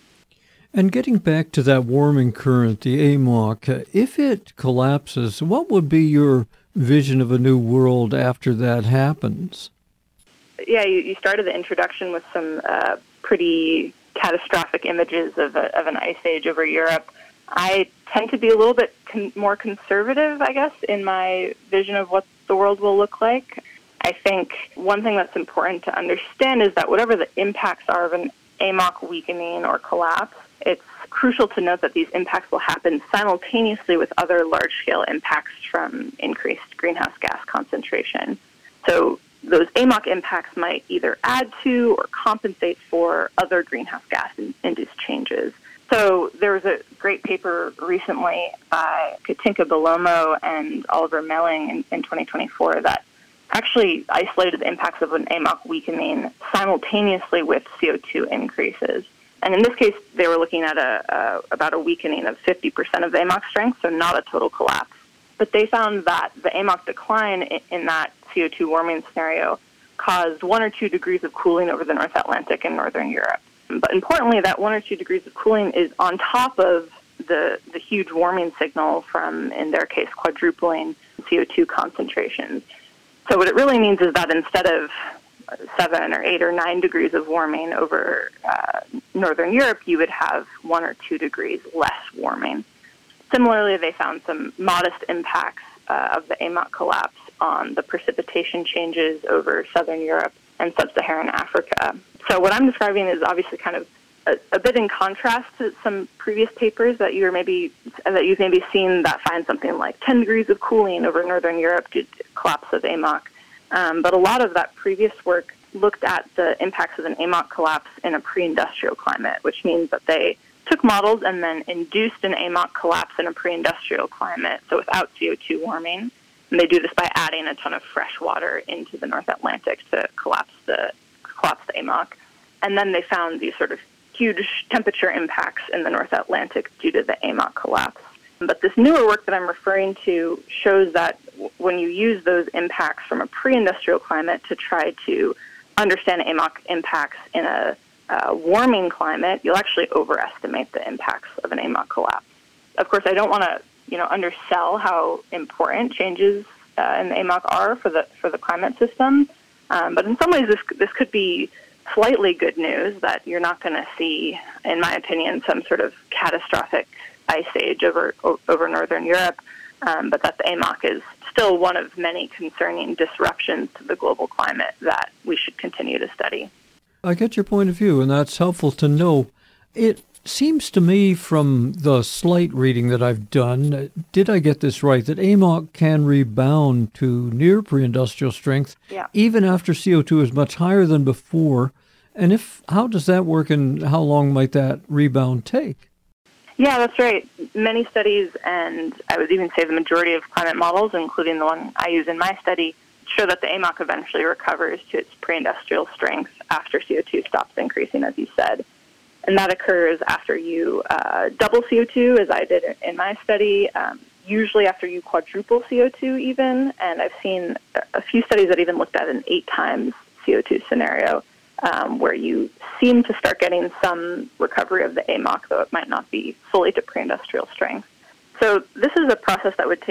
And getting back to that warming current, the A M O C, if it collapses, what would be your vision of a new world after that happens? Yeah, you, you started the introduction with some uh, pretty catastrophic images of, a, of an ice age over Europe. I tend to be a little bit con- more conservative, I guess, in my vision of what the world will look like. I think one thing that's important to understand is that whatever the impacts are of an A M O C weakening or collapse, it's crucial to note that these impacts will happen simultaneously with other large-scale impacts from increased greenhouse gas concentration. So those A M O C impacts might either add to or compensate for other greenhouse gas-induced changes. So there was a great paper recently by Katinka Belomo and Oliver Melling in, in twenty twenty-four that actually isolated the impacts of an A M O C weakening simultaneously with C O two increases. And in this case, they were looking at a, a about a weakening of fifty percent of the A M O C strength, so not a total collapse. But they found that the A M O C decline in, in that C O two warming scenario caused one or two degrees of cooling over the North Atlantic and Northern Europe. But importantly, that one or two degrees of cooling is on top of the, the huge warming signal from, in their case, quadrupling C O two concentrations. So what it really means is that instead of seven or eight or nine degrees of warming over uh, Northern Europe, you would have one or two degrees less warming. Similarly, they found some modest impacts uh, of the A M O C collapse on the precipitation changes over Southern Europe and Sub-Saharan Africa. So what I'm describing is obviously kind of a, a bit in contrast to some previous papers that you're maybe that you've maybe seen that find something like ten degrees of cooling over Northern Europe due to collapse of A M O C. Um, but a lot of that previous work looked at the impacts of an A M O C collapse in a pre-industrial climate, which means that they took models and then induced an A M O C collapse in a pre-industrial climate, so without C O two warming. And they do this by adding a ton of fresh water into the North Atlantic to collapse the collapse the A M O C. And then they found these sort of huge temperature impacts in the North Atlantic due to the A M O C collapse. But this newer work that I'm referring to shows that when you use those impacts from a pre-industrial climate to try to understand A M O C impacts in a uh, warming climate, you'll actually overestimate the impacts of an A M O C collapse. Of course, I don't want to, you know, undersell how important changes uh, in the A M O C are for the for the climate system. Um, but in some ways, this this could be slightly good news that you're not going to see, in my opinion, some sort of catastrophic ice age over over Northern Europe, um, but that the A M O C is still one of many concerning disruptions to the global climate that we should continue to study. I get your point of view, and that's helpful to know. It seems to me from the slight reading that I've done, did I get this right, that A M O C can rebound to near pre-industrial strength yeah. even after C O two is much higher than before? And if how does that work, and how long might that rebound take? Yeah, that's right. Many studies, and I would even say the majority of climate models, including the one I use in my study, show that the A M O C eventually recovers to its pre-industrial strength after C O two stops increasing, as you said. And that occurs after you uh, double C O two, as I did in my study, um, usually after you quadruple C O two even. And I've seen a few studies that even looked at an eight times C O two scenario, Um, where you seem to start getting some recovery of the A M O C, though it might not be fully to pre-industrial strength. So this is a process that would take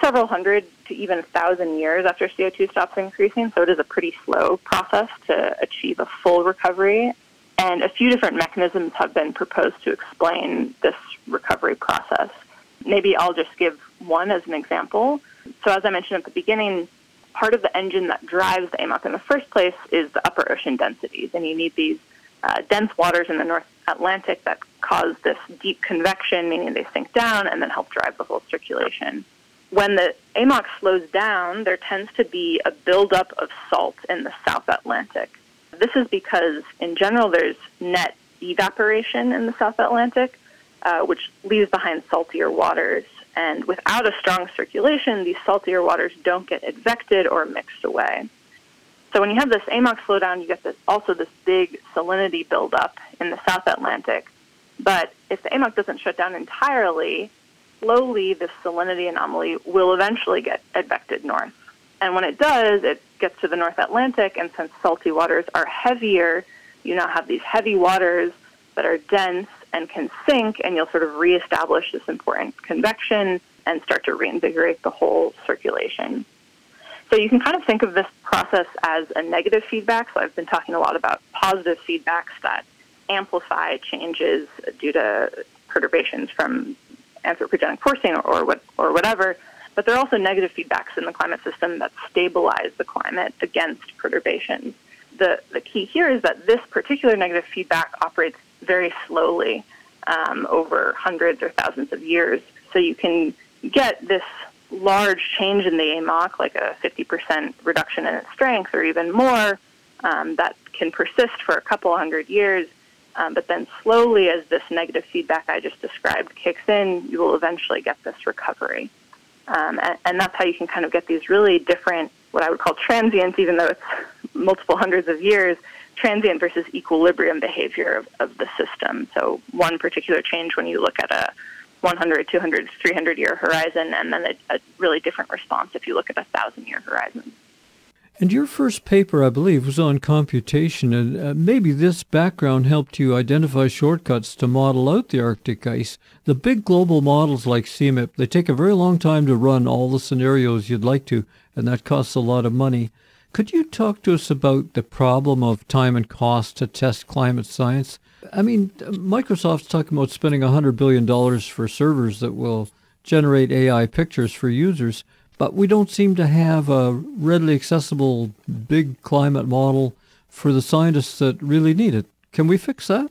several hundred to even a thousand years after C O two stops increasing, so it is a pretty slow process to achieve a full recovery. And a few different mechanisms have been proposed to explain this recovery process. Maybe I'll just give one as an example. So as I mentioned at the beginning, part of the engine that drives the A M O C in the first place is the upper ocean densities, and you need these uh, dense waters in the North Atlantic that cause this deep convection, meaning they sink down and then help drive the whole circulation. When the A M O C slows down, there tends to be a buildup of salt in the South Atlantic. This is because, in general, there's net evaporation in the South Atlantic, uh, which leaves behind saltier waters. And without a strong circulation, these saltier waters don't get advected or mixed away. So when you have this A M O C slowdown, you get this, also this big salinity buildup in the South Atlantic. But if the A M O C doesn't shut down entirely, slowly this salinity anomaly will eventually get advected north. And when it does, it gets to the North Atlantic, and since salty waters are heavier, you now have these heavy waters that are dense and can sink, and you'll sort of reestablish this important convection and start to reinvigorate the whole circulation. So you can kind of think of this process as a negative feedback. So I've been talking a lot about positive feedbacks that amplify changes due to perturbations from anthropogenic forcing or, or, what, or whatever. But there are also negative feedbacks in the climate system that stabilize the climate against perturbations. The, the key here is that this particular negative feedback operates very slowly um, over hundreds or thousands of years. So you can get this large change in the A M O C, like a fifty percent reduction in its strength or even more, um, that can persist for a couple hundred years. Um, but then slowly, as this negative feedback I just described kicks in, you will eventually get this recovery. Um, and, and that's how you can kind of get these really different, what I would call transients, even though it's multiple hundreds of years, transient versus equilibrium behavior of, of the system. So one particular change when you look at a one hundred, two hundred, three hundred year horizon, and then a, a really different response if you look at a thousand year horizon. And your first paper, I believe, was on computation, and uh, maybe this background helped you identify shortcuts to model out the Arctic ice. The big global models like C M I P, they take a very long time to run all the scenarios you'd like to, and that costs a lot of money. Could you talk to us about the problem of time and cost to test climate science? I mean, Microsoft's talking about spending one hundred billion dollars for servers that will generate A I pictures for users, but we don't seem to have a readily accessible big climate model for the scientists that really need it. Can we fix that?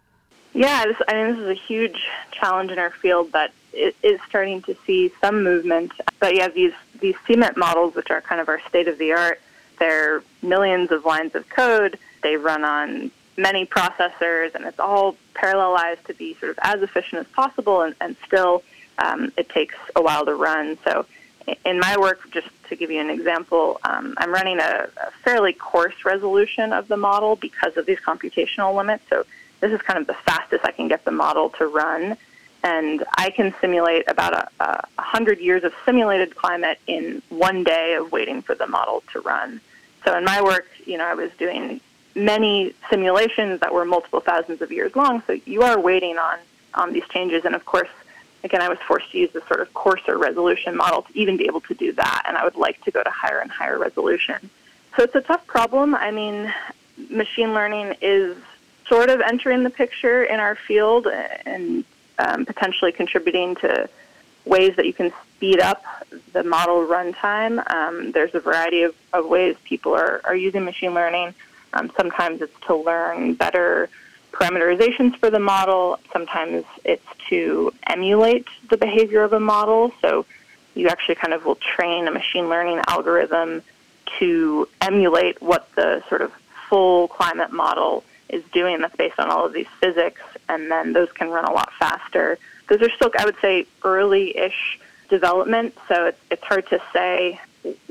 Yeah, this, I mean, this is a huge challenge in our field that is starting to see some movement. But yeah, these, these C M I P models, which are kind of our state-of-the-art, they're millions of lines of code. They run on many processors, and it's all parallelized to be sort of as efficient as possible, and, and still um, it takes a while to run. So in my work, just to give you an example, um, I'm running a, a fairly coarse resolution of the model because of these computational limits. So this is kind of the fastest I can get the model to run. And I can simulate about a, a hundred years of simulated climate in one day of waiting for the model to run. So in my work, you know, I was doing many simulations that were multiple thousands of years long. So you are waiting on, on these changes. And of course, again, I was forced to use this sort of coarser resolution model to even be able to do that. And I would like to go to higher and higher resolution. So it's a tough problem. I mean, machine learning is sort of entering the picture in our field and um, potentially contributing to ways that you can speed up the model runtime. Um, there's a variety of, of ways people are, are using machine learning. Um, sometimes it's to learn better parameterizations for the model. Sometimes it's to emulate the behavior of a model. So you actually kind of will train a machine learning algorithm to emulate what the sort of full climate model is doing that's based on all of these physics, and then those can run a lot faster. Those are still, I would say, early-ish development, so it's, it's hard to say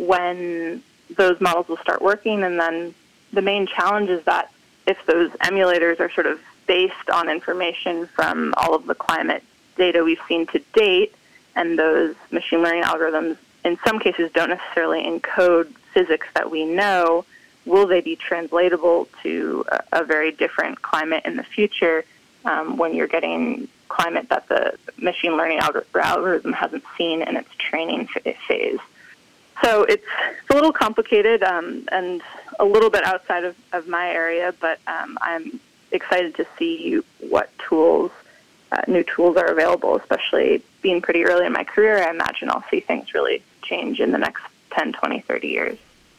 when those models will start working. And then the main challenge is that if those emulators are sort of based on information from all of the climate data we've seen to date, and those machine learning algorithms in some cases don't necessarily encode physics that we know, will they be translatable to a, a very different climate in the future um, when you're getting climate that the machine learning algor- algorithm hasn't seen in its training phase. So it's, it's a little complicated um, and a little bit outside of, of my area, but um, I'm excited to see what tools, uh, new tools are available, especially being pretty early in my career. I imagine I'll see things really change in the next ten, twenty, thirty years.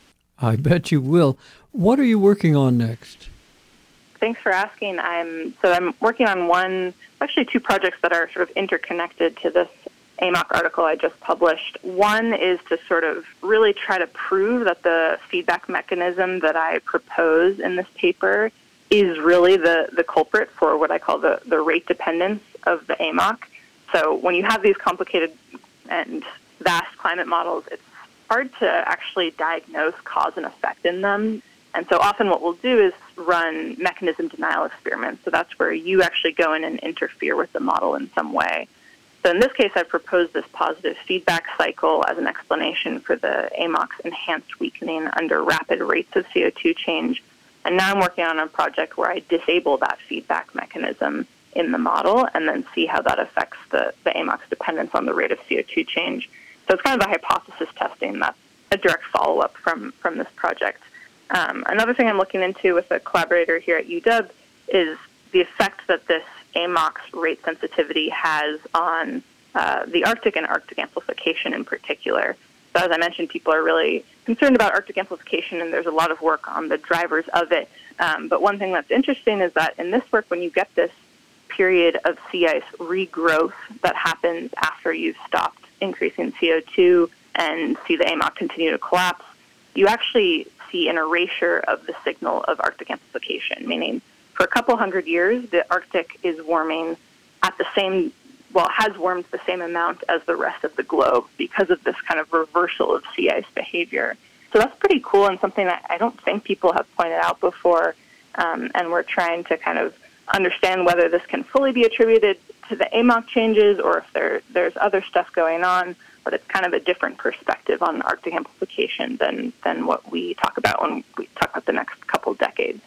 I bet you will. What are you working on next? Thanks for asking. I'm so I'm working on one, actually two projects that are sort of interconnected to this A M O C article I just published. One is to sort of really try to prove that the feedback mechanism that I propose in this paper is really the, the culprit for what I call the, the rate dependence of the A M O C. So when you have these complicated and vast climate models, it's hard to actually diagnose cause and effect in them. And so often what we'll do is run mechanism denial experiments. So that's where you actually go in and interfere with the model in some way. So in this case, I proposed this positive feedback cycle as an explanation for the A M O C's enhanced weakening under rapid rates of C O two change. And now I'm working on a project where I disable that feedback mechanism in the model and then see how that affects the, the A M O C's dependence on the rate of C O two change. So it's kind of a hypothesis testing that's a direct follow-up from, from this project. Um, another thing I'm looking into with a collaborator here at U W is the effect that this A M O C's rate sensitivity has on uh, the Arctic and Arctic amplification in particular. So as I mentioned, people are really concerned about Arctic amplification, and there's a lot of work on the drivers of it. Um, but one thing that's interesting is that in this work, when you get this period of sea ice regrowth that happens after you've stopped increasing C O two and see the A M O C continue to collapse, you actually see an erasure of the signal of Arctic amplification, meaning for a couple hundred years, the Arctic is warming at the same, well, has warmed the same amount as the rest of the globe because of this kind of reversal of sea ice behavior. So that's pretty cool and something that I don't think people have pointed out before. Um, and we're trying to kind of understand whether this can fully be attributed to the A M O C changes or if there there's other stuff going on. But it's kind of a different perspective on Arctic amplification than, than what we talk about when we talk about the next couple decades.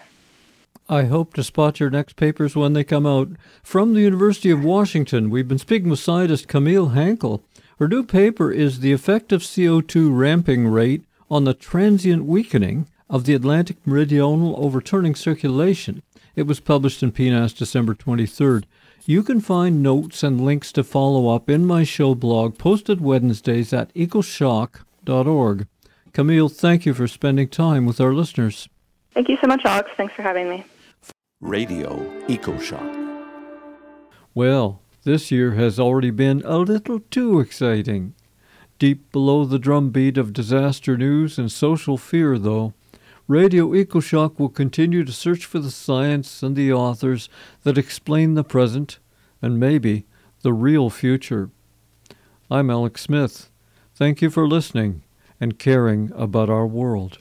I hope to spot your next papers when they come out. From the University of Washington, we've been speaking with scientist Camille Hankel. Her new paper is The Effect of C O two Ramping Rate on the Transient Weakening of the Atlantic Meridional Overturning Circulation. It was published in P N A S December twenty-third. You can find notes and links to follow up in my show blog, posted Wednesdays at ecoshock dot org. Camille, thank you for spending time with our listeners. Thank you so much, Alex. Thanks for having me. Radio EcoShock. Well, this year has already been a little too exciting. Deep below the drumbeat of disaster news and social fear, though, Radio EcoShock will continue to search for the science and the authors that explain the present and maybe the real future. I'm Alex Smith. Thank you for listening and caring about our world.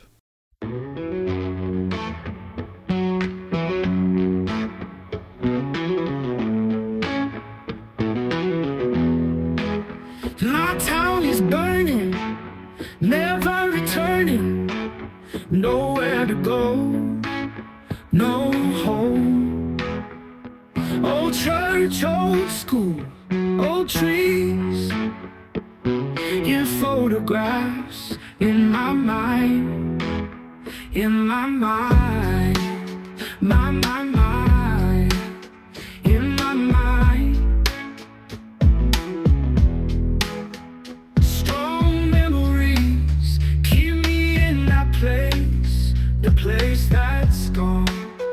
My town is burning, never returning. Nowhere to go, no home. Old church, old school, old trees, in photographs, in my mind, in my mind, my, my, my, in my mind. Strong memories keep me in that place, the place that's gone.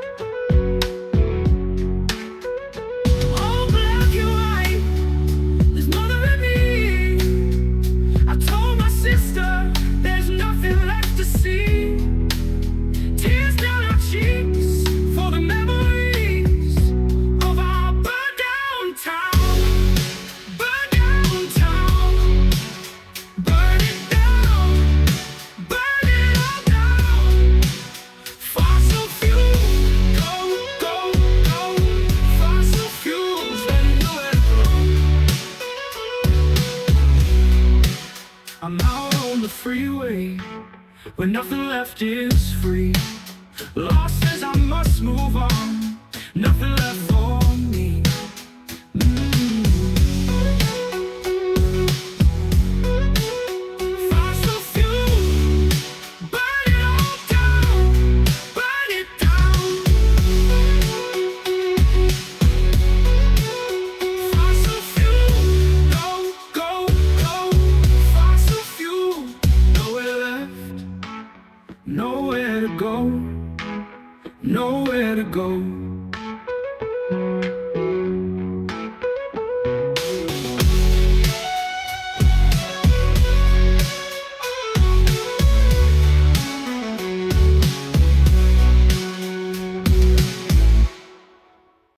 All black and white, there's mother and me. I told my sister there's nothing left to see. Tears down our cheeks for the memories of our burned down town. Burned down town. Burn it down. Burn it all down. Fossil fuel, go, go, go. Fossil fuels, let nowhere go. I'm out on the freeway, where nothing left is free. Lost as I must move on, nothing left for me. Mm. go.